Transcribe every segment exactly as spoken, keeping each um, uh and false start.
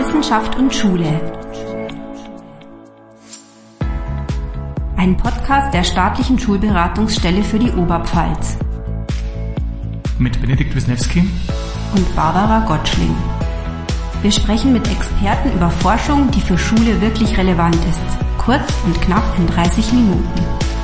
Wissenschaft und Schule. Ein Podcast der staatlichen Schulberatungsstelle für die Oberpfalz. Mit Benedikt Wisniewski und Barbara Gottschling. Wir sprechen mit Experten über Forschung, die für Schule wirklich relevant ist. Kurz und knapp in dreißig Minuten.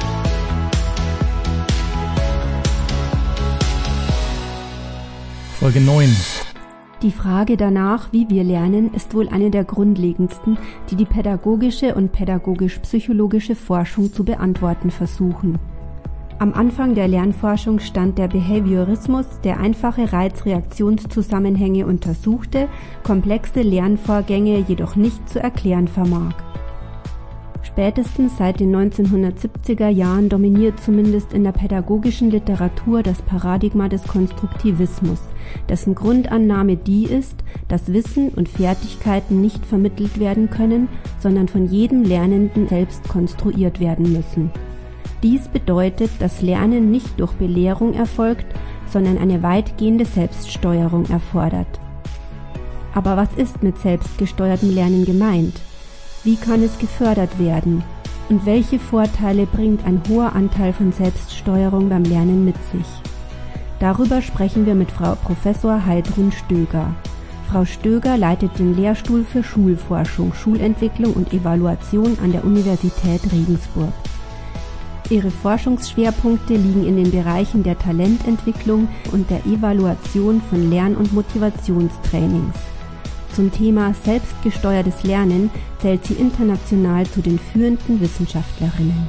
Folge neun. Die Frage danach, wie wir lernen, ist wohl eine der grundlegendsten, die die pädagogische und pädagogisch-psychologische Forschung zu beantworten versuchen. Am Anfang der Lernforschung stand der Behaviorismus, der einfache Reiz-Reaktionszusammenhänge untersuchte, komplexe Lernvorgänge jedoch nicht zu erklären vermag. Spätestens seit den neunzehnhundertsiebziger Jahren dominiert zumindest in der pädagogischen Literatur das Paradigma des Konstruktivismus, dessen Grundannahme die ist, dass Wissen und Fertigkeiten nicht vermittelt werden können, sondern von jedem Lernenden selbst konstruiert werden müssen. Dies bedeutet, dass Lernen nicht durch Belehrung erfolgt, sondern eine weitgehende Selbststeuerung erfordert. Aber was ist mit selbstgesteuertem Lernen gemeint? Wie kann es gefördert werden? Und welche Vorteile bringt ein hoher Anteil von Selbststeuerung beim Lernen mit sich? Darüber sprechen wir mit Frau Professor Heidrun Stöger. Frau Stöger leitet den Lehrstuhl für Schulforschung, Schulentwicklung und Evaluation an der Universität Regensburg. Ihre Forschungsschwerpunkte liegen in den Bereichen der Talententwicklung und der Evaluation von Lern- und Motivationstrainings. Zum Thema selbstgesteuertes Lernen zählt sie international zu den führenden Wissenschaftlerinnen.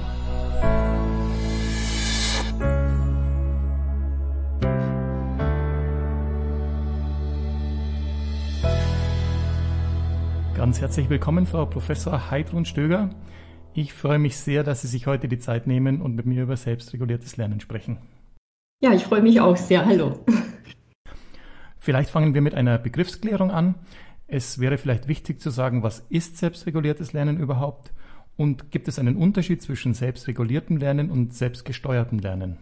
Ganz herzlich willkommen, Frau Professor Heidrun Stöger. Ich freue mich sehr, dass Sie sich heute die Zeit nehmen und mit mir über selbstreguliertes Lernen sprechen. Ja, ich freue mich auch sehr. Hallo. Vielleicht fangen wir mit einer Begriffsklärung an. Es wäre vielleicht wichtig zu sagen, was ist selbstreguliertes Lernen überhaupt und gibt es einen Unterschied zwischen selbstreguliertem Lernen und selbstgesteuertem Lernen?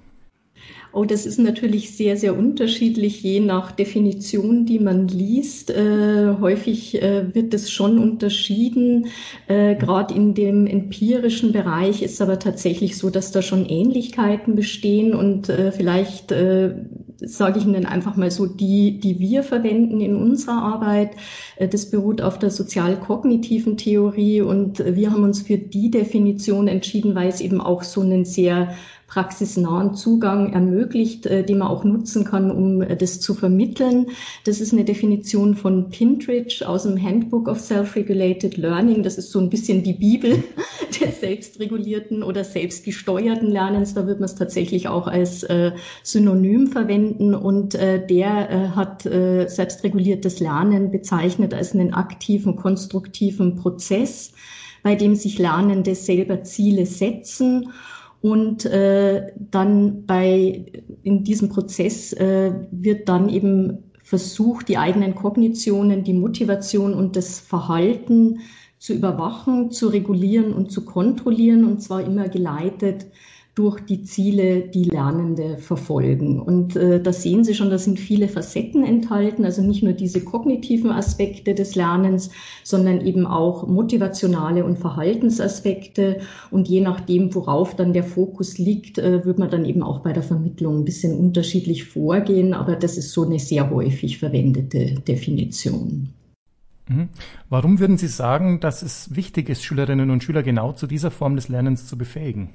Oh, das ist natürlich sehr, sehr unterschiedlich, je nach Definition, die man liest. Äh, häufig äh, wird es schon unterschieden. Äh, Gerade in dem empirischen Bereich ist aber tatsächlich so, dass da schon Ähnlichkeiten bestehen und äh, vielleicht äh, sage ich Ihnen einfach mal so, die, die wir verwenden in unserer Arbeit. Äh, das beruht auf der sozial-kognitiven Theorie und wir haben uns für die Definition entschieden, weil es eben auch so einen sehr praxisnahen Zugang ermöglicht, äh, den man auch nutzen kann, um äh, das zu vermitteln. Das ist eine Definition von Pintridge aus dem Handbook of Self-Regulated Learning. Das ist so ein bisschen die Bibel des selbstregulierten oder selbstgesteuerten Lernens. Da wird man es tatsächlich auch als äh, Synonym verwenden. Und äh, der äh, hat äh, selbstreguliertes Lernen bezeichnet als einen aktiven, konstruktiven Prozess, bei dem sich Lernende selber Ziele setzen. Und äh, dann bei in diesem Prozess äh, wird dann eben versucht, die eigenen Kognitionen, die Motivation und das Verhalten zu überwachen, zu regulieren und zu kontrollieren, und zwar immer geleitet durch die Ziele, die Lernende verfolgen. Und äh, da sehen Sie schon, da sind viele Facetten enthalten, also nicht nur diese kognitiven Aspekte des Lernens, sondern eben auch motivationale und Verhaltensaspekte. Und je nachdem, worauf dann der Fokus liegt, äh, wird man dann eben auch bei der Vermittlung ein bisschen unterschiedlich vorgehen. Aber das ist so eine sehr häufig verwendete Definition. Mhm. Warum würden Sie sagen, dass es wichtig ist, Schülerinnen und Schüler genau zu dieser Form des Lernens zu befähigen?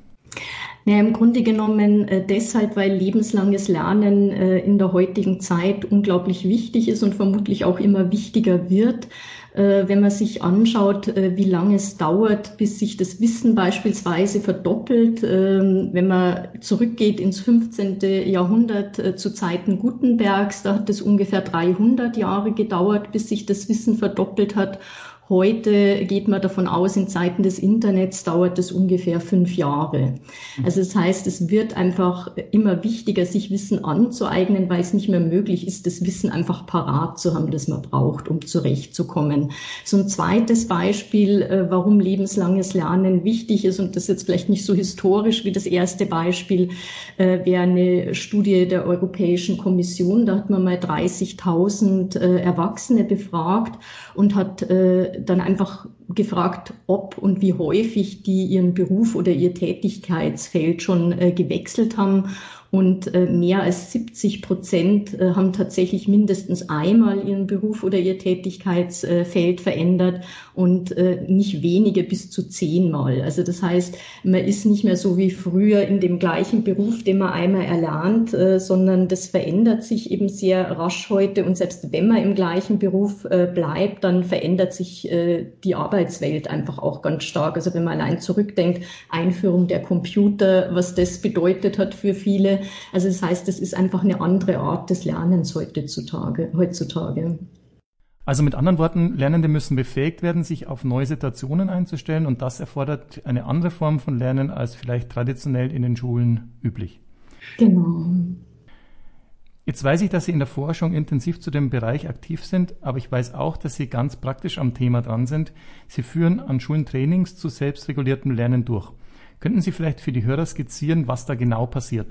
Ja, im Grunde genommen äh, deshalb, weil lebenslanges Lernen äh, in der heutigen Zeit unglaublich wichtig ist und vermutlich auch immer wichtiger wird. Äh, wenn man sich anschaut, äh, wie lange es dauert, bis sich das Wissen beispielsweise verdoppelt, äh, wenn man zurückgeht ins fünfzehnten Jahrhundert äh, zu Zeiten Gutenbergs, da hat es ungefähr dreihundert Jahre gedauert, bis sich das Wissen verdoppelt hat. Heute geht man davon aus, in Zeiten des Internets dauert es ungefähr fünf Jahre. Also das heißt, es wird einfach immer wichtiger, sich Wissen anzueignen, weil es nicht mehr möglich ist, das Wissen einfach parat zu haben, das man braucht, um zurechtzukommen. So ein zweites Beispiel, warum lebenslanges Lernen wichtig ist, und das ist jetzt vielleicht nicht so historisch wie das erste Beispiel, wäre eine Studie der Europäischen Kommission. Da hat man mal dreißigtausend Erwachsene befragt und hat dann einfach gefragt, ob und wie häufig die ihren Beruf oder ihr Tätigkeitsfeld schon äh, gewechselt haben. Und äh, mehr als siebzig Prozent äh, haben tatsächlich mindestens einmal ihren Beruf oder ihr Tätigkeitsfeld äh, verändert und äh, nicht wenige bis zu zehnmal. Also das heißt, man ist nicht mehr so wie früher in dem gleichen Beruf, den man einmal erlernt, äh, sondern das verändert sich eben sehr rasch heute. Und selbst wenn man im gleichen Beruf äh, bleibt, dann verändert sich äh, die Arbeitswelt einfach auch ganz stark. Also wenn man allein zurückdenkt, Einführung der Computer, was das bedeutet hat für viele. Also das heißt, es ist einfach eine andere Art des Lernens heutzutage. heutzutage. Also mit anderen Worten, Lernende müssen befähigt werden, sich auf neue Situationen einzustellen, und das erfordert eine andere Form von Lernen als vielleicht traditionell in den Schulen üblich. Genau. Jetzt weiß ich, dass Sie in der Forschung intensiv zu dem Bereich aktiv sind, aber ich weiß auch, dass Sie ganz praktisch am Thema dran sind. Sie führen an Schulen Trainings zu selbstreguliertem Lernen durch. Könnten Sie vielleicht für die Hörer skizzieren, was da genau passiert?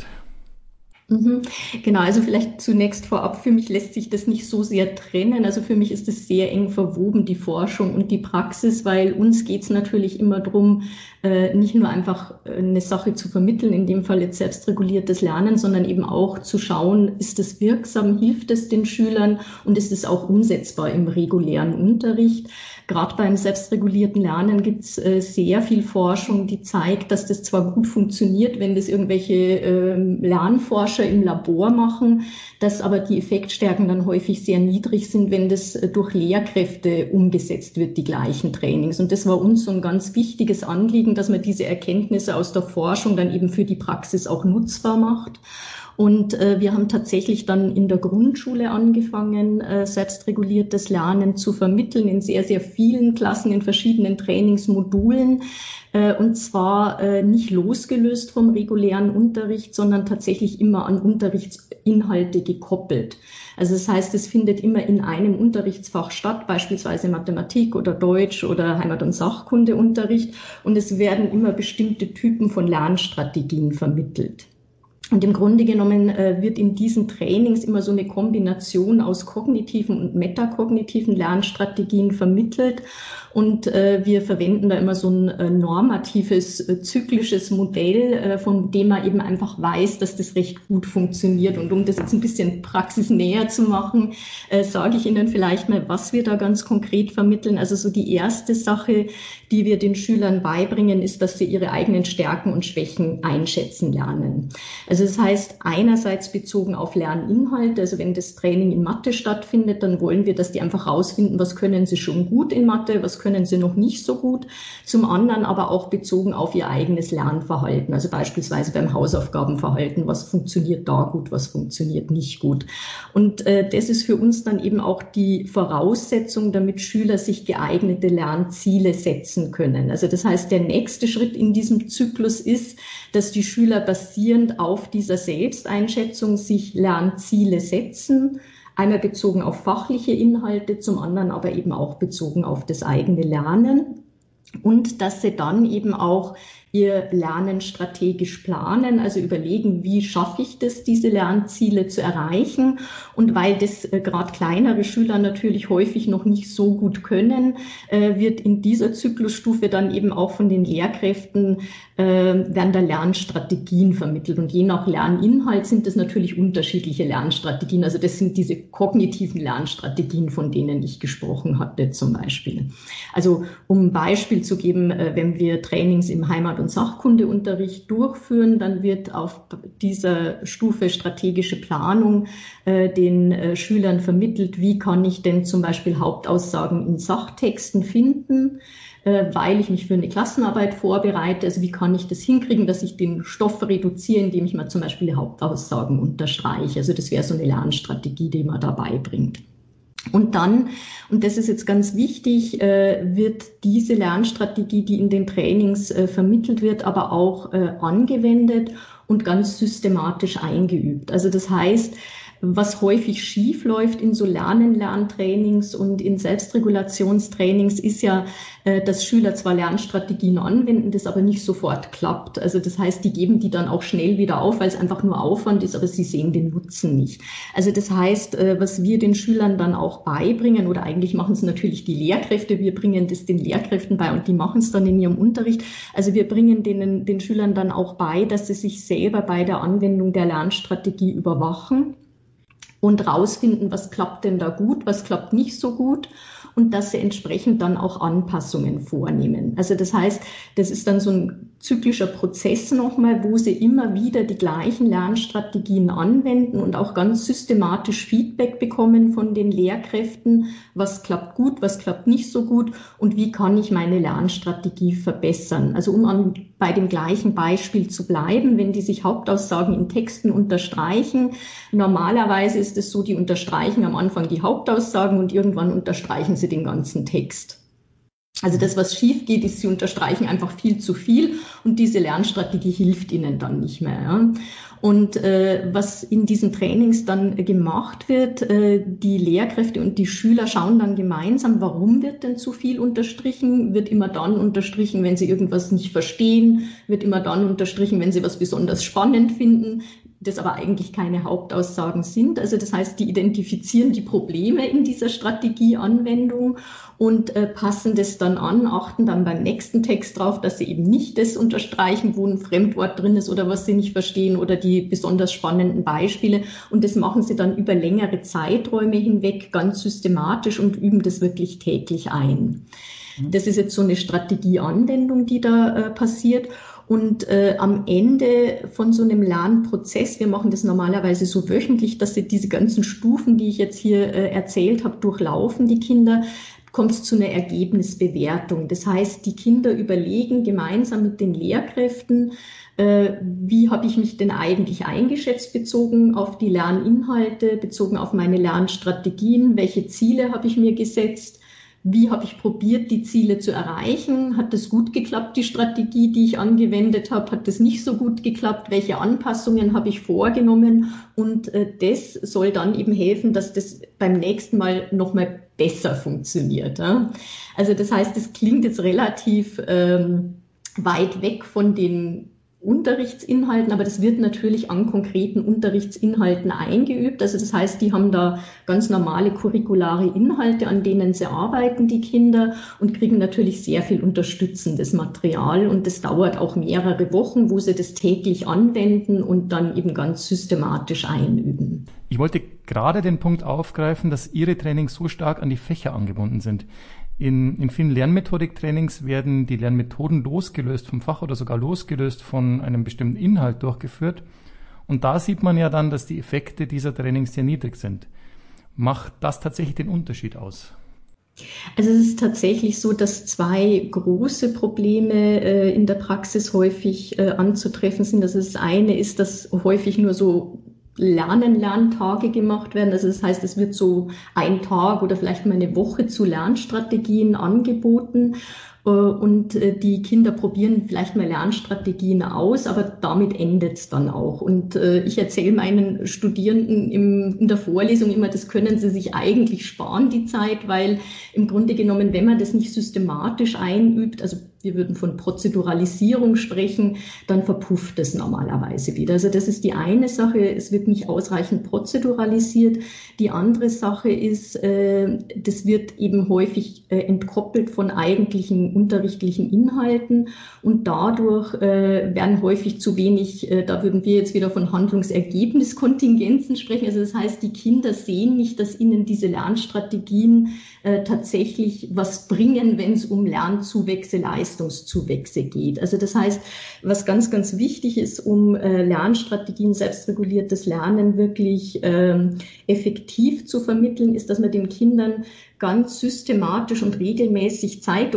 Mhm. Genau, also vielleicht zunächst vorab, für mich lässt sich das nicht so sehr trennen. Also für mich ist es sehr eng verwoben, die Forschung und die Praxis, weil uns geht es natürlich immer darum, äh, nicht nur einfach eine Sache zu vermitteln, in dem Fall jetzt selbstreguliertes Lernen, sondern eben auch zu schauen, ist es wirksam, hilft es den Schülern und ist es auch umsetzbar im regulären Unterricht. Gerade beim selbstregulierten Lernen gibt es äh, sehr viel Forschung, die zeigt, dass das zwar gut funktioniert, wenn das irgendwelche äh, Lernforscher im Labor machen, dass aber die Effektstärken dann häufig sehr niedrig sind, wenn das äh, durch Lehrkräfte umgesetzt wird, die gleichen Trainings. Und das war uns so ein ganz wichtiges Anliegen, dass man diese Erkenntnisse aus der Forschung dann eben für die Praxis auch nutzbar macht. Und äh, wir haben tatsächlich dann in der Grundschule angefangen, äh, selbstreguliertes Lernen zu vermitteln in sehr, sehr vielen Klassen, in verschiedenen Trainingsmodulen. Äh, und zwar äh, nicht losgelöst vom regulären Unterricht, sondern tatsächlich immer an Unterrichtsinhalte gekoppelt. Also das heißt, es findet immer in einem Unterrichtsfach statt, beispielsweise Mathematik oder Deutsch oder Heimat- und Sachkundeunterricht. Und es werden immer bestimmte Typen von Lernstrategien vermittelt. Und im Grunde genommen äh, wird in diesen Trainings immer so eine Kombination aus kognitiven und metakognitiven Lernstrategien vermittelt. Und äh, wir verwenden da immer so ein äh, normatives, äh, zyklisches Modell, äh, von dem man eben einfach weiß, dass das recht gut funktioniert. Und um das jetzt ein bisschen praxisnäher zu machen, äh, sage ich Ihnen vielleicht mal, was wir da ganz konkret vermitteln. Also so die erste Sache, die wir den Schülern beibringen, ist, dass sie ihre eigenen Stärken und Schwächen einschätzen lernen. Also das heißt, einerseits bezogen auf Lerninhalte, also wenn das Training in Mathe stattfindet, dann wollen wir, dass die einfach rausfinden, was können sie schon gut in Mathe, was können sie noch nicht so gut. Zum anderen aber auch bezogen auf ihr eigenes Lernverhalten, also beispielsweise beim Hausaufgabenverhalten, was funktioniert da gut, was funktioniert nicht gut. Und äh, das ist für uns dann eben auch die Voraussetzung, damit Schüler sich geeignete Lernziele setzen können. Also das heißt, der nächste Schritt in diesem Zyklus ist, dass die Schüler basierend auf dieser Selbsteinschätzung sich Lernziele setzen, einmal bezogen auf fachliche Inhalte, zum anderen aber eben auch bezogen auf das eigene Lernen, und dass sie dann eben auch ihr Lernen strategisch planen, also überlegen, wie schaffe ich das, diese Lernziele zu erreichen. Und weil das äh, gerade kleinere Schüler natürlich häufig noch nicht so gut können, äh, wird in dieser Zyklusstufe dann eben auch von den Lehrkräften äh, werden da Lernstrategien vermittelt. Und je nach Lerninhalt sind das natürlich unterschiedliche Lernstrategien. Also das sind diese kognitiven Lernstrategien, von denen ich gesprochen hatte zum Beispiel. Also um ein Beispiel zu geben, äh, wenn wir Trainings im Heimat- und Sachkundeunterricht durchführen, dann wird auf dieser Stufe strategische Planung äh, den äh, Schülern vermittelt, wie kann ich denn zum Beispiel Hauptaussagen in Sachtexten finden, äh, weil ich mich für eine Klassenarbeit vorbereite. Also wie kann ich das hinkriegen, dass ich den Stoff reduziere, indem ich mal zum Beispiel die Hauptaussagen unterstreiche. Also das wäre so eine Lernstrategie, die man dabei bringt. Und dann, und das ist jetzt ganz wichtig, wird diese Lernstrategie, die in den Trainings vermittelt wird, aber auch angewendet und ganz systematisch eingeübt. Also das heißt, was häufig schief läuft in so Lernen-Lerntrainings und in Selbstregulationstrainings ist ja, dass Schüler zwar Lernstrategien anwenden, das aber nicht sofort klappt. Also das heißt, die geben die dann auch schnell wieder auf, weil es einfach nur Aufwand ist, aber sie sehen den Nutzen nicht. Also das heißt, was wir den Schülern dann auch beibringen, oder eigentlich machen es natürlich die Lehrkräfte, wir bringen das den Lehrkräften bei und die machen es dann in ihrem Unterricht. Also wir bringen denen, den Schülern dann auch bei, dass sie sich selber bei der Anwendung der Lernstrategie überwachen und rausfinden, was klappt denn da gut, was klappt nicht so gut und dass sie entsprechend dann auch Anpassungen vornehmen. Also das heißt, das ist dann so ein zyklischer Prozess nochmal, wo sie immer wieder die gleichen Lernstrategien anwenden und auch ganz systematisch Feedback bekommen von den Lehrkräften, was klappt gut, was klappt nicht so gut und wie kann ich meine Lernstrategie verbessern. Also um an, bei dem gleichen Beispiel zu bleiben, wenn die sich Hauptaussagen in Texten unterstreichen, normalerweise ist es so, die unterstreichen am Anfang die Hauptaussagen und irgendwann unterstreichen sie den ganzen Text. Also das, was schief geht, ist, sie unterstreichen einfach viel zu viel und diese Lernstrategie hilft ihnen dann nicht mehr. Ja. Und äh, was in diesen Trainings dann äh, gemacht wird, äh, die Lehrkräfte und die Schüler schauen dann gemeinsam, warum wird denn zu viel unterstrichen? Wird immer dann unterstrichen, wenn sie irgendwas nicht verstehen? Wird immer dann unterstrichen, wenn sie was besonders spannend finden? Das aber eigentlich keine Hauptaussagen sind. Also das heißt, die identifizieren die Probleme in dieser Strategieanwendung und äh, passen das dann an, achten dann beim nächsten Text drauf, dass sie eben nicht das unterstreichen, wo ein Fremdwort drin ist oder was sie nicht verstehen oder die besonders spannenden Beispiele. Und das machen sie dann über längere Zeiträume hinweg ganz systematisch und üben das wirklich täglich ein. Das ist jetzt so eine Strategieanwendung, die da äh, passiert. Und äh, am Ende von so einem Lernprozess, wir machen das normalerweise so wöchentlich, dass sie diese ganzen Stufen, die ich jetzt hier äh, erzählt habe, durchlaufen, die Kinder, kommt es zu einer Ergebnisbewertung. Das heißt, die Kinder überlegen gemeinsam mit den Lehrkräften, äh, wie habe ich mich denn eigentlich eingeschätzt bezogen auf die Lerninhalte, bezogen auf meine Lernstrategien, welche Ziele habe ich mir gesetzt, wie habe ich probiert, die Ziele zu erreichen? Hat das gut geklappt, die Strategie, die ich angewendet habe? Hat das nicht so gut geklappt? Welche Anpassungen habe ich vorgenommen? Und äh, das soll dann eben helfen, dass das beim nächsten Mal nochmal besser funktioniert. Ja? Also das heißt, das klingt jetzt relativ ähm, weit weg von den Unterrichtsinhalten, aber das wird natürlich an konkreten Unterrichtsinhalten eingeübt. Also das heißt, die haben da ganz normale curriculare Inhalte, an denen sie arbeiten, die Kinder, und kriegen natürlich sehr viel unterstützendes Material. Und das dauert auch mehrere Wochen, wo sie das täglich anwenden und dann eben ganz systematisch einüben. Ich wollte gerade den Punkt aufgreifen, dass Ihre Trainings so stark an die Fächer angebunden sind. In, in vielen Lernmethodik-Trainings werden die Lernmethoden losgelöst vom Fach oder sogar losgelöst von einem bestimmten Inhalt durchgeführt. Und da sieht man ja dann, dass die Effekte dieser Trainings sehr niedrig sind. Macht das tatsächlich den Unterschied aus? Also es ist tatsächlich so, dass zwei große Probleme äh, in der Praxis häufig äh, anzutreffen sind. Also das eine ist, dass häufig nur so Lernen, Lerntage gemacht werden. Also das heißt, es wird so ein Tag oder vielleicht mal eine Woche zu Lernstrategien angeboten. Und die Kinder probieren vielleicht mal Lernstrategien aus, aber damit endet es dann auch. Und ich erzähle meinen Studierenden im, in der Vorlesung immer, das können sie sich eigentlich sparen, die Zeit, weil im Grunde genommen, wenn man das nicht systematisch einübt, also wir würden von Prozeduralisierung sprechen, dann verpufft es normalerweise wieder. Also das ist die eine Sache, es wird nicht ausreichend prozeduralisiert. Die andere Sache ist, äh, das wird eben häufig äh, entkoppelt von eigentlichen unterrichtlichen Inhalten und dadurch äh, werden häufig zu wenig, äh, da würden wir jetzt wieder von Handlungsergebniskontingenzen sprechen. Also das heißt, die Kinder sehen nicht, dass ihnen diese Lernstrategien äh, tatsächlich was bringen, wenn es um Lernzuwächse, Leistungszuwächse geht. Also das heißt, was ganz, ganz wichtig ist, um äh, Lernstrategien, selbstreguliertes Lernen wirklich ähm, effektiv zu vermitteln, ist, dass man den Kindern ganz systematisch und regelmäßig zeigt, okay, wenn dein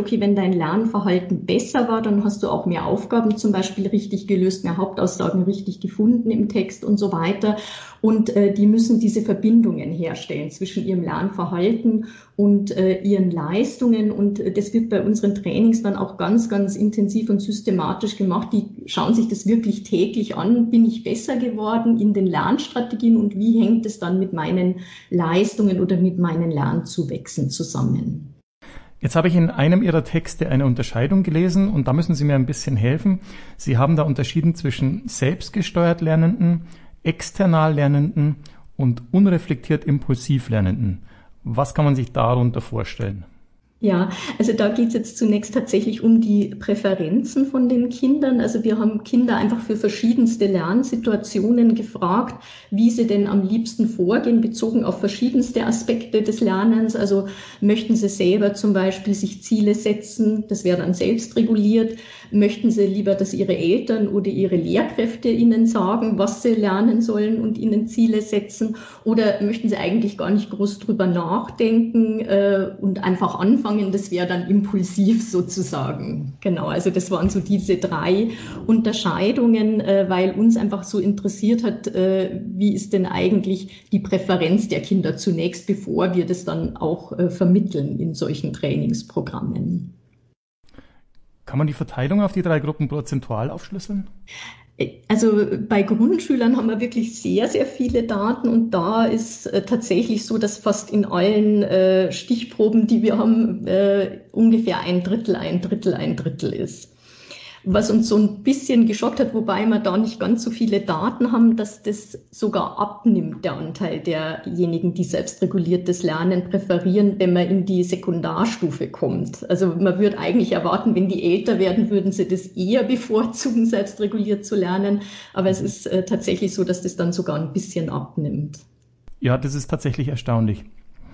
dein Lernverhalten besser war, dann hast du auch mehr Aufgaben zum Beispiel richtig gelöst, mehr Hauptaussagen richtig gefunden im Text und so weiter. Und äh, die müssen diese Verbindungen herstellen zwischen ihrem Lernverhalten und äh, ihren Leistungen. Und äh, das wird bei unseren Trainings dann auch ganz, ganz intensiv und systematisch gemacht. Die schauen sich das wirklich täglich an. Bin ich besser geworden in den Lernstrategien und wie hängt es dann mit meinen Leistungen oder mit meinen Lernzuwächsen zusammen? Jetzt habe ich in einem Ihrer Texte eine Unterscheidung gelesen und da müssen Sie mir ein bisschen helfen. Sie haben da unterschieden zwischen selbstgesteuert Lernenden, external Lernenden und unreflektiert impulsiv Lernenden. Was kann man sich darunter vorstellen? Ja, also da geht es jetzt zunächst tatsächlich um die Präferenzen von den Kindern. Also wir haben Kinder einfach für verschiedenste Lernsituationen gefragt, wie sie denn am liebsten vorgehen, bezogen auf verschiedenste Aspekte des Lernens. Also möchten sie selber zum Beispiel sich Ziele setzen, das wäre dann selbstreguliert. Möchten sie lieber, dass ihre Eltern oder ihre Lehrkräfte ihnen sagen, was sie lernen sollen und ihnen Ziele setzen? Oder möchten sie eigentlich gar nicht groß drüber nachdenken äh, und einfach anfangen? Das wäre dann impulsiv sozusagen. Genau, also das waren so diese drei Unterscheidungen, äh, weil uns einfach so interessiert hat, äh, wie ist denn eigentlich die Präferenz der Kinder zunächst, bevor wir das dann auch äh, vermitteln in solchen Trainingsprogrammen. Kann man die Verteilung auf die drei Gruppen prozentual aufschlüsseln? Also bei Grundschülern haben wir wirklich sehr, sehr viele Daten und da ist äh, tatsächlich so, dass fast in allen äh, Stichproben, die wir haben, äh, ungefähr ein Drittel, ein Drittel, ein Drittel ist. Was uns so ein bisschen geschockt hat, wobei wir da nicht ganz so viele Daten haben, dass das sogar abnimmt, der Anteil derjenigen, die selbstreguliertes Lernen präferieren, wenn man in die Sekundarstufe kommt. Also man würde eigentlich erwarten, wenn die älter werden, würden sie das eher bevorzugen, selbstreguliert zu lernen. Aber es ist äh, tatsächlich so, dass das dann sogar ein bisschen abnimmt. Ja, das ist tatsächlich erstaunlich.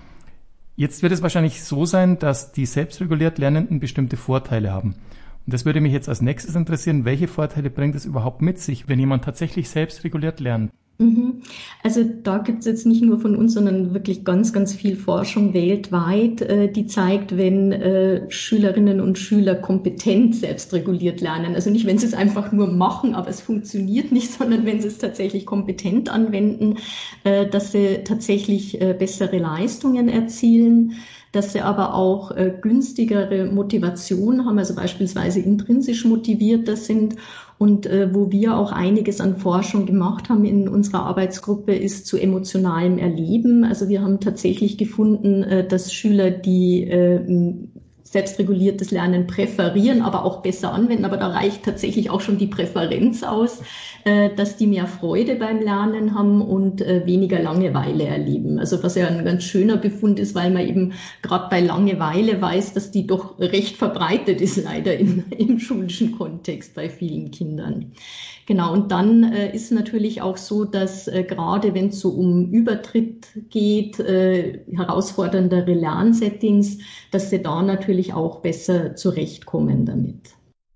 Jetzt wird es wahrscheinlich so sein, dass die selbstreguliert Lernenden bestimmte Vorteile haben. Und das würde mich jetzt als nächstes interessieren, welche Vorteile bringt es überhaupt mit sich, wenn jemand tatsächlich selbstreguliert lernt? Also da gibt es jetzt nicht nur von uns, sondern wirklich ganz, ganz viel Forschung weltweit, äh, die zeigt, wenn äh, Schülerinnen und Schüler kompetent selbstreguliert lernen. Also nicht, wenn sie es einfach nur machen, aber es funktioniert nicht, sondern wenn sie es tatsächlich kompetent anwenden, äh, dass sie tatsächlich äh, bessere Leistungen erzielen, dass sie aber auch äh, günstigere Motivation haben, also beispielsweise intrinsisch motivierter sind. Und äh, wo wir auch einiges an Forschung gemacht haben in unserer Arbeitsgruppe, ist zu emotionalem Erleben. Also wir haben tatsächlich gefunden, äh, dass Schüler, die äh, selbstreguliertes Lernen präferieren, aber auch besser anwenden. Aber da reicht tatsächlich auch schon die Präferenz aus, äh, dass die mehr Freude beim Lernen haben und äh, weniger Langeweile erleben. Also was ja ein ganz schöner Befund ist, weil man eben gerade bei Langeweile weiß, dass die doch recht verbreitet ist, leider in, im schulischen Kontext bei vielen Kindern. Genau, und dann äh, ist natürlich auch so, dass äh, gerade wenn es so um Übertritt geht, äh, herausforderndere Lernsettings, dass sie da natürlich auch besser zurechtkommen damit.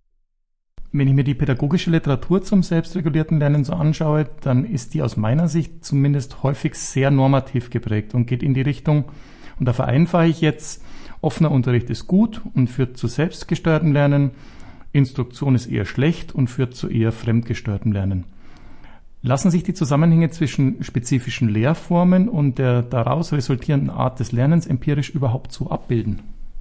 Wenn ich mir die pädagogische Literatur zum selbstregulierten Lernen so anschaue, dann ist die aus meiner Sicht zumindest häufig sehr normativ geprägt und geht in die Richtung, und da vereinfache ich jetzt, offener Unterricht ist gut und führt zu selbstgesteuertem Lernen, Instruktion ist eher schlecht und führt zu eher fremdgesteuertem Lernen. Lassen sich die Zusammenhänge zwischen spezifischen Lehrformen und der daraus resultierenden Art des Lernens empirisch überhaupt so abbilden?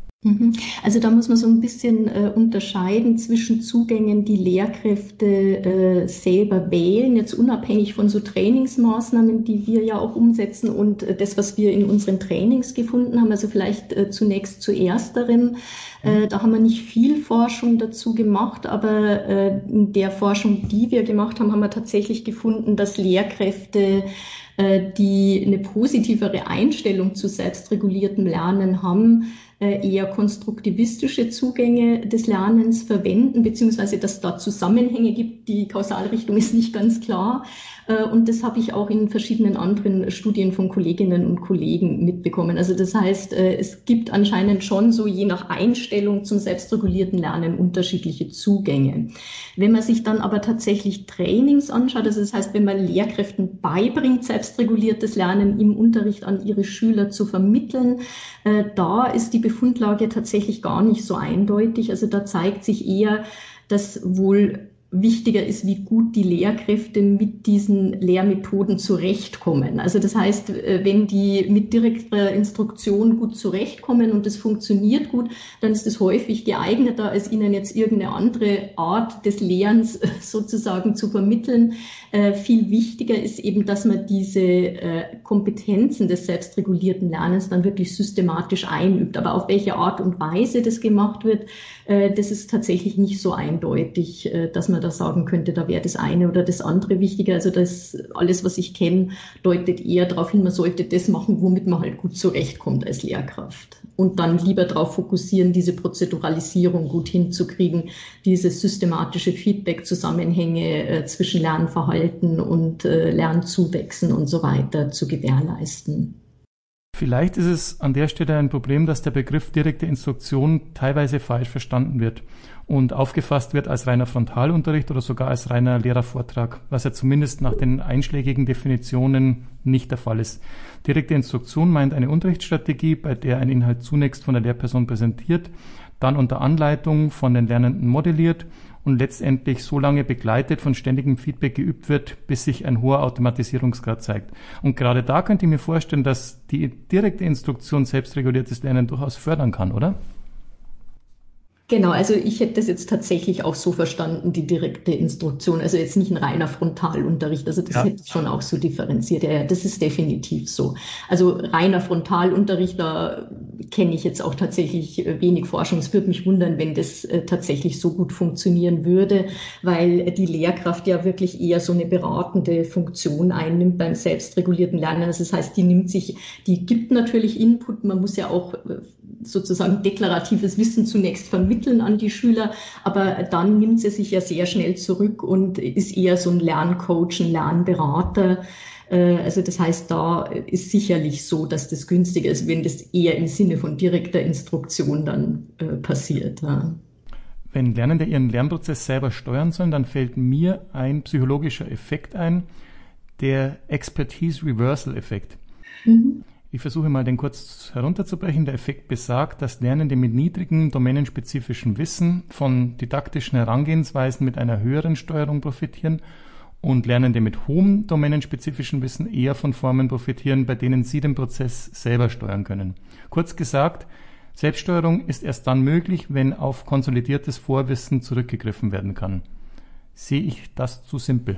Also da muss man so ein bisschen äh, unterscheiden zwischen Zugängen, die Lehrkräfte äh, selber wählen, jetzt unabhängig von so Trainingsmaßnahmen, die wir ja auch umsetzen, und äh, das, was wir in unseren Trainings gefunden haben. Also vielleicht äh, zunächst zu ersterem. Äh, da haben wir nicht viel Forschung dazu gemacht, aber äh, in der Forschung, die wir gemacht haben, haben wir tatsächlich gefunden, dass Lehrkräfte, äh, die eine positivere Einstellung zu selbstreguliertem Lernen haben, eher konstruktivistische Zugänge des Lernens verwenden, beziehungsweise dass da Zusammenhänge gibt. Die Kausalrichtung ist nicht ganz klar. Und das habe ich auch in verschiedenen anderen Studien von Kolleginnen und Kollegen mitbekommen. Also das heißt, es gibt anscheinend schon so je nach Einstellung zum selbstregulierten Lernen unterschiedliche Zugänge. Wenn man sich dann aber tatsächlich Trainings anschaut, also das heißt, wenn man Lehrkräften beibringt, selbstreguliertes Lernen im Unterricht an ihre Schüler zu vermitteln, da ist die Befundlage tatsächlich gar nicht so eindeutig. Also da zeigt sich eher, dass wohl wichtiger ist, wie gut die Lehrkräfte mit diesen Lehrmethoden zurechtkommen. Also das heißt, wenn die mit direkter Instruktion gut zurechtkommen und es funktioniert gut, dann ist es häufig geeigneter, als ihnen jetzt irgendeine andere Art des Lehrens sozusagen zu vermitteln. Äh, viel wichtiger ist eben, dass man diese äh, Kompetenzen des selbstregulierten Lernens dann wirklich systematisch einübt. Aber auf welche Art und Weise das gemacht wird, äh, das ist tatsächlich nicht so eindeutig, äh, dass man da sagen könnte, da wäre das eine oder das andere wichtiger. Also das alles, was ich kenne, deutet eher darauf hin, man sollte das machen, womit man halt gut zurechtkommt als Lehrkraft. Und dann lieber darauf fokussieren, diese Prozeduralisierung gut hinzukriegen, diese systematische Feedback-Zusammenhänge äh, zwischen Lernverhalten und äh, Lernzuwächsen und so weiter zu gewährleisten. Vielleicht ist es an der Stelle ein Problem, dass der Begriff direkte Instruktion teilweise falsch verstanden wird und aufgefasst wird als reiner Frontalunterricht oder sogar als reiner Lehrervortrag, was ja zumindest nach den einschlägigen Definitionen nicht der Fall ist. Direkte Instruktion meint eine Unterrichtsstrategie, bei der ein Inhalt zunächst von der Lehrperson präsentiert, dann unter Anleitung von den Lernenden modelliert und letztendlich so lange begleitet von ständigem Feedback geübt wird, bis sich ein hoher Automatisierungsgrad zeigt. Und gerade da könnte ich mir vorstellen, dass die direkte Instruktion selbstreguliertes Lernen durchaus fördern kann, oder? Genau, also ich hätte das jetzt tatsächlich auch so verstanden, die direkte Instruktion, also jetzt nicht ein reiner Frontalunterricht, also das ja. hätte ich schon auch so differenziert, ja, ja, das ist definitiv so. Also reiner Frontalunterricht, da kenne ich jetzt auch tatsächlich wenig Forschung. Es würde mich wundern, wenn das äh, tatsächlich so gut funktionieren würde, weil die Lehrkraft ja wirklich eher so eine beratende Funktion einnimmt beim selbstregulierten Lernen. Also das heißt, die nimmt sich, die gibt natürlich Input, man muss ja auch äh, sozusagen deklaratives Wissen zunächst vermitteln an die Schüler, aber dann nimmt sie sich ja sehr schnell zurück und ist eher so ein Lerncoach, ein Lernberater. Also das heißt, da ist sicherlich so, dass das günstiger ist, wenn das eher im Sinne von direkter Instruktion dann äh, passiert. Ja. Wenn Lernende ihren Lernprozess selber steuern sollen, dann fällt mir ein psychologischer Effekt ein, der Expertise Reversal Effekt. Mhm. Ich versuche mal, den kurz herunterzubrechen. Der Effekt besagt, dass Lernende mit niedrigem domänenspezifischen Wissen von didaktischen Herangehensweisen mit einer höheren Steuerung profitieren und Lernende mit hohem domänenspezifischen Wissen eher von Formen profitieren, bei denen sie den Prozess selber steuern können. Kurz gesagt, Selbststeuerung ist erst dann möglich, wenn auf konsolidiertes Vorwissen zurückgegriffen werden kann. Sehe ich das zu simpel?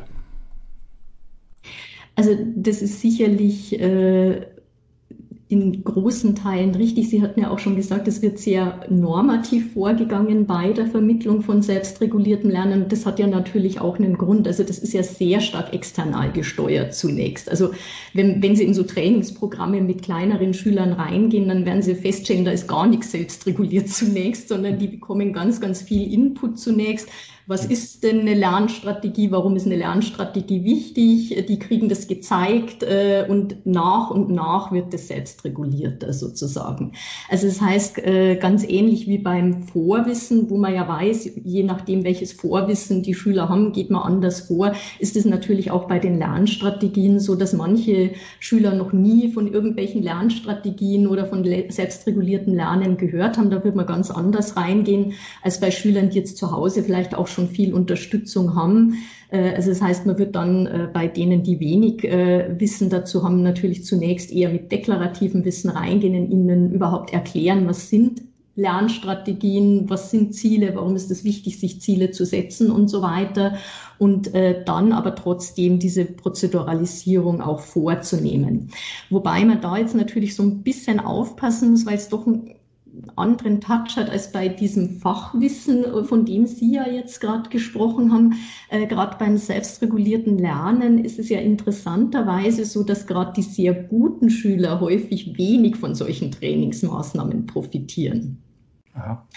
Also das ist sicherlich äh in großen Teilen richtig. Sie hatten ja auch schon gesagt, es wird sehr normativ vorgegangen bei der Vermittlung von selbstreguliertem Lernen. Das hat ja natürlich auch einen Grund. Also das ist ja sehr stark external gesteuert zunächst. Also wenn, wenn Sie in so Trainingsprogramme mit kleineren Schülern reingehen, dann werden Sie feststellen, da ist gar nichts selbstreguliert zunächst, sondern die bekommen ganz, ganz viel Input zunächst. Was ist denn eine Lernstrategie? Warum ist eine Lernstrategie wichtig? Die kriegen das gezeigt äh, und nach und nach wird das selbst regulierter sozusagen. Also das heißt, äh, ganz ähnlich wie beim Vorwissen, wo man ja weiß, je nachdem welches Vorwissen die Schüler haben, geht man anders vor, ist es natürlich auch bei den Lernstrategien so, dass manche Schüler noch nie von irgendwelchen Lernstrategien oder von selbstreguliertem Lernen gehört haben. Da wird man ganz anders reingehen als bei Schülern, die jetzt zu Hause vielleicht auch schon viel Unterstützung haben. Also das heißt, man wird dann bei denen, die wenig Wissen dazu haben, natürlich zunächst eher mit deklarativem Wissen reingehen, ihnen überhaupt erklären, was sind Lernstrategien, was sind Ziele, warum ist es wichtig, sich Ziele zu setzen und so weiter. Und äh, dann aber trotzdem diese Prozeduralisierung auch vorzunehmen. Wobei man da jetzt natürlich so ein bisschen aufpassen muss, weil es doch ein anderen Touch hat als bei diesem Fachwissen, von dem Sie ja jetzt gerade gesprochen haben. Äh, gerade beim selbstregulierten Lernen ist es ja interessanterweise so, dass gerade die sehr guten Schüler häufig wenig von solchen Trainingsmaßnahmen profitieren. Aha.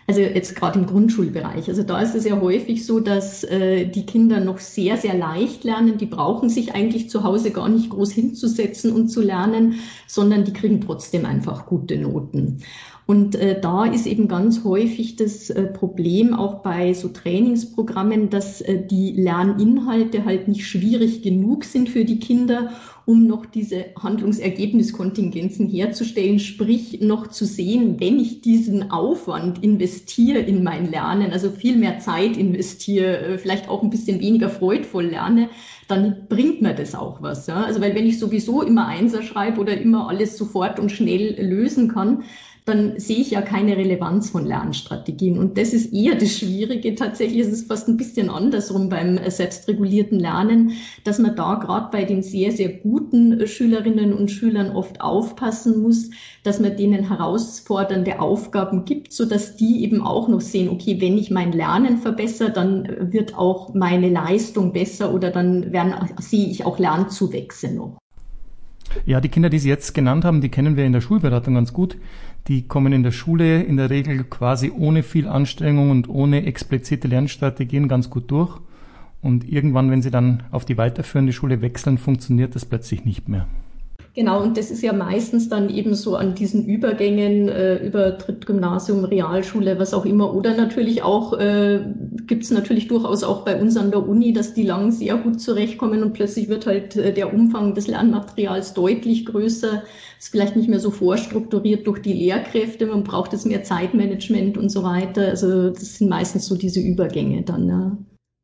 Also jetzt gerade im Grundschulbereich. Also da ist es ja häufig so, dass äh, die Kinder noch sehr, sehr leicht lernen. Die brauchen sich eigentlich zu Hause gar nicht groß hinzusetzen und zu lernen, sondern die kriegen trotzdem einfach gute Noten. Und äh, da ist eben ganz häufig das äh, Problem auch bei so Trainingsprogrammen, dass äh, die Lerninhalte halt nicht schwierig genug sind für die Kinder, um noch diese Handlungsergebniskontingenzen herzustellen, sprich noch zu sehen, wenn ich diesen Aufwand investiere in mein Lernen, also viel mehr Zeit investiere, vielleicht auch ein bisschen weniger freudvoll lerne, dann bringt mir das auch was. Ja? Also weil wenn ich sowieso immer Einser schreibe oder immer alles sofort und schnell lösen kann, dann sehe ich ja keine Relevanz von Lernstrategien. Und das ist eher das Schwierige. Tatsächlich ist es fast ein bisschen andersrum beim selbstregulierten Lernen, dass man da gerade bei den sehr, sehr guten Schülerinnen und Schülern oft aufpassen muss, dass man denen herausfordernde Aufgaben gibt, sodass die eben auch noch sehen, okay, wenn ich mein Lernen verbessere, dann wird auch meine Leistung besser oder dann werden, sehe ich auch Lernzuwächse noch. Ja, die Kinder, die Sie jetzt genannt haben, die kennen wir in der Schulberatung ganz gut. Die kommen in der Schule in der Regel quasi ohne viel Anstrengung und ohne explizite Lernstrategien ganz gut durch. Und irgendwann, wenn sie dann auf die weiterführende Schule wechseln, funktioniert das plötzlich nicht mehr. Genau, und das ist ja meistens dann eben so an diesen Übergängen äh, über Drittgymnasium, Realschule, was auch immer. Oder natürlich auch, äh, gibt es natürlich durchaus auch bei uns an der Uni, dass die lang sehr gut zurechtkommen und plötzlich wird halt äh, der Umfang des Lernmaterials deutlich größer. Ist vielleicht nicht mehr so vorstrukturiert durch die Lehrkräfte, man braucht jetzt mehr Zeitmanagement und so weiter. Also das sind meistens so diese Übergänge dann, ja.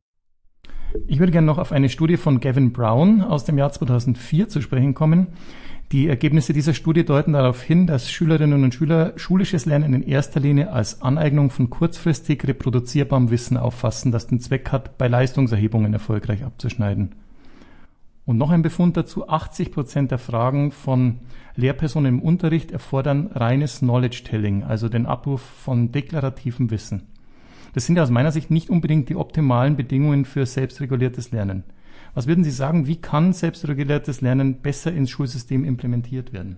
Ich würde gerne noch auf eine Studie von Gavin Brown aus dem Jahr zweitausendvier zu sprechen kommen. Die Ergebnisse dieser Studie deuten darauf hin, dass Schülerinnen und Schüler schulisches Lernen in erster Linie als Aneignung von kurzfristig reproduzierbarem Wissen auffassen, das den Zweck hat, bei Leistungserhebungen erfolgreich abzuschneiden. Und noch ein Befund dazu, achtzig Prozent der Fragen von Lehrpersonen im Unterricht erfordern reines Knowledge-Telling, also den Abruf von deklarativem Wissen. Das sind ja aus meiner Sicht nicht unbedingt die optimalen Bedingungen für selbstreguliertes Lernen. Was würden Sie sagen, wie kann selbstreguliertes Lernen besser ins Schulsystem implementiert werden?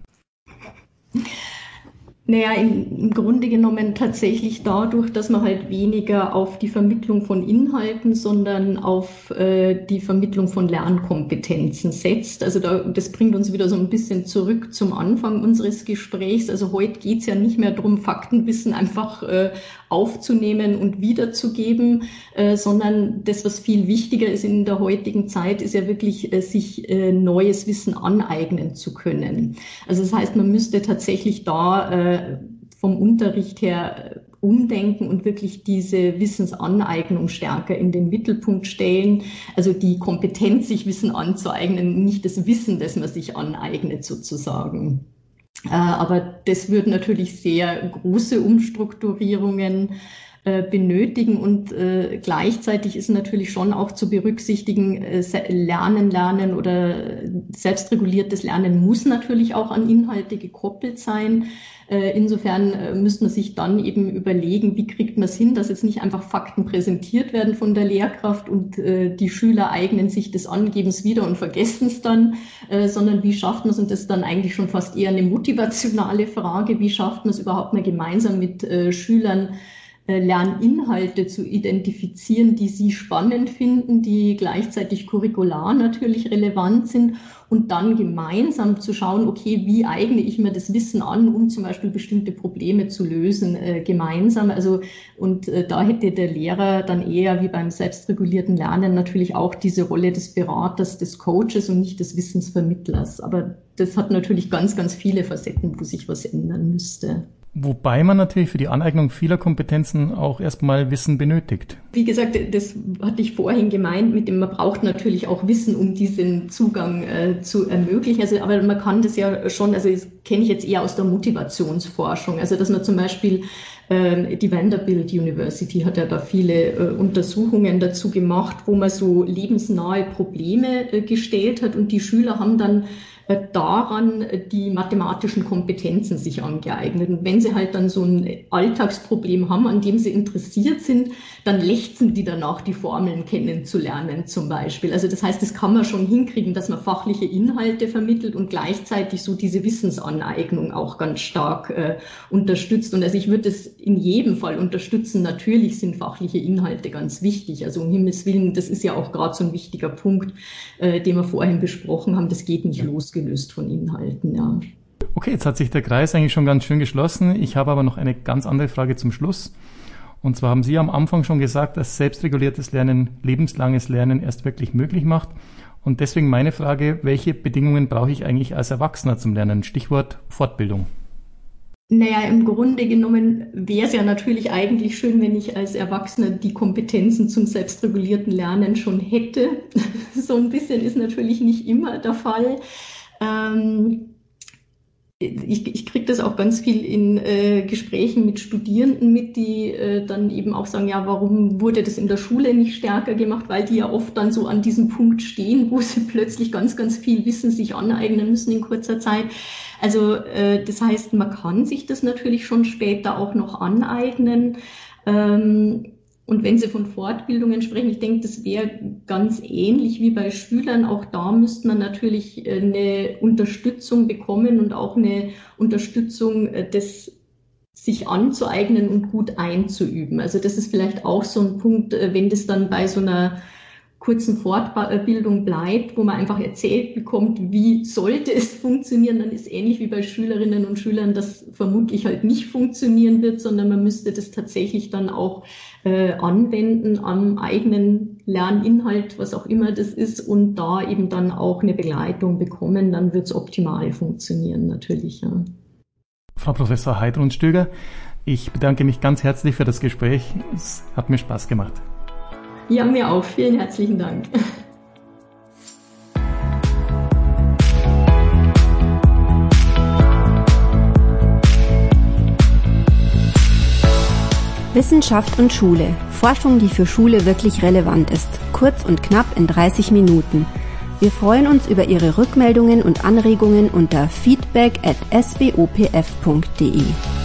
Naja, im, im Grunde genommen tatsächlich dadurch, dass man halt weniger auf die Vermittlung von Inhalten, sondern auf äh, die Vermittlung von Lernkompetenzen setzt. Also da, das bringt uns wieder so ein bisschen zurück zum Anfang unseres Gesprächs. Also heute geht's ja nicht mehr darum, Faktenwissen einfach äh, aufzunehmen und wiederzugeben, äh, sondern das, was viel wichtiger ist in der heutigen Zeit, ist ja wirklich, äh, sich äh, neues Wissen aneignen zu können. Also das heißt, man müsste tatsächlich da äh, vom Unterricht her umdenken und wirklich diese Wissensaneignung stärker in den Mittelpunkt stellen. Also die Kompetenz, sich Wissen anzueignen, nicht das Wissen, das man sich aneignet sozusagen. Aber das würde natürlich sehr große Umstrukturierungen äh, benötigen und äh, gleichzeitig ist natürlich schon auch zu berücksichtigen, äh, Lernen, Lernen oder selbstreguliertes Lernen muss natürlich auch an Inhalte gekoppelt sein. Äh, insofern äh, müsste man sich dann eben überlegen, wie kriegt man es hin, dass jetzt nicht einfach Fakten präsentiert werden von der Lehrkraft und äh, die Schüler eignen sich des Angebens wieder und vergessen es dann, äh, sondern wie schafft man es, und das ist dann eigentlich schon fast eher eine motivationale Frage, wie schafft man es überhaupt mal gemeinsam mit äh, Schülern, Lerninhalte zu identifizieren, die sie spannend finden, die gleichzeitig curricular natürlich relevant sind und dann gemeinsam zu schauen, okay, wie eigne ich mir das Wissen an, um zum Beispiel bestimmte Probleme zu lösen, äh, gemeinsam. Also und äh, da hätte der Lehrer dann eher wie beim selbstregulierten Lernen natürlich auch diese Rolle des Beraters, des Coaches und nicht des Wissensvermittlers. Aber das hat natürlich ganz, ganz viele Facetten, wo sich was ändern müsste. Wobei man natürlich für die Aneignung vieler Kompetenzen auch erstmal Wissen benötigt. Wie gesagt, das hatte ich vorhin gemeint, mit dem man braucht natürlich auch Wissen, um diesen Zugang äh, zu ermöglichen. Also, aber man kann das ja schon, also das kenne ich jetzt eher aus der Motivationsforschung, also dass man zum Beispiel äh, die Vanderbilt University hat ja da viele äh, Untersuchungen dazu gemacht, wo man so lebensnahe Probleme äh, gestellt hat und die Schüler haben dann daran die mathematischen Kompetenzen sich angeeignet. Und wenn sie halt dann so ein Alltagsproblem haben, an dem sie interessiert sind, dann lechzen die danach, die Formeln kennenzulernen zum Beispiel. Also das heißt, das kann man schon hinkriegen, dass man fachliche Inhalte vermittelt und gleichzeitig so diese Wissensaneignung auch ganz stark äh, unterstützt. Und also ich würde es in jedem Fall unterstützen. Natürlich sind fachliche Inhalte ganz wichtig. Also um Himmels Willen, das ist ja auch gerade so ein wichtiger Punkt, äh, den wir vorhin besprochen haben. Das geht nicht losgelöst von Inhalten, ja. Okay, jetzt hat sich der Kreis eigentlich schon ganz schön geschlossen. Ich habe aber noch eine ganz andere Frage zum Schluss. Und zwar haben Sie am Anfang schon gesagt, dass selbstreguliertes Lernen lebenslanges Lernen erst wirklich möglich macht. Und deswegen meine Frage, welche Bedingungen brauche ich eigentlich als Erwachsener zum Lernen? Stichwort Fortbildung. Naja, im Grunde genommen wäre es ja natürlich eigentlich schön, wenn ich als Erwachsener die Kompetenzen zum selbstregulierten Lernen schon hätte. So ein bisschen ist natürlich nicht immer der Fall. Ähm, ich ich kriege das auch ganz viel in äh, Gesprächen mit Studierenden mit, die äh, dann eben auch sagen, ja, warum wurde das in der Schule nicht stärker gemacht? Weil die ja oft dann so an diesem Punkt stehen, wo sie plötzlich ganz, ganz viel Wissen sich aneignen müssen in kurzer Zeit. Also äh, das heißt, man kann sich das natürlich schon später auch noch aneignen. Ähm, Und wenn Sie von Fortbildungen sprechen, ich denke, das wäre ganz ähnlich wie bei Schülern. Auch da müsste man natürlich eine Unterstützung bekommen und auch eine Unterstützung, das sich anzueignen und gut einzuüben. Also das ist vielleicht auch so ein Punkt, wenn das dann bei so einer kurzen Fortbildung bleibt, wo man einfach erzählt bekommt, wie sollte es funktionieren, dann ist ähnlich wie bei Schülerinnen und Schülern, das vermutlich halt nicht funktionieren wird, sondern man müsste das tatsächlich dann auch äh, anwenden am eigenen Lerninhalt, was auch immer das ist, und da eben dann auch eine Begleitung bekommen, dann wird es optimal funktionieren natürlich. Ja. Frau Professor Heidrun-Stöger, ich bedanke mich ganz herzlich für das Gespräch. Es hat mir Spaß gemacht. Ja, mir auch. Vielen herzlichen Dank. Wissenschaft und Schule. Forschung, die für Schule wirklich relevant ist. Kurz und knapp in dreißig Minuten. Wir freuen uns über Ihre Rückmeldungen und Anregungen unter feedback at s b o p f punkt d e.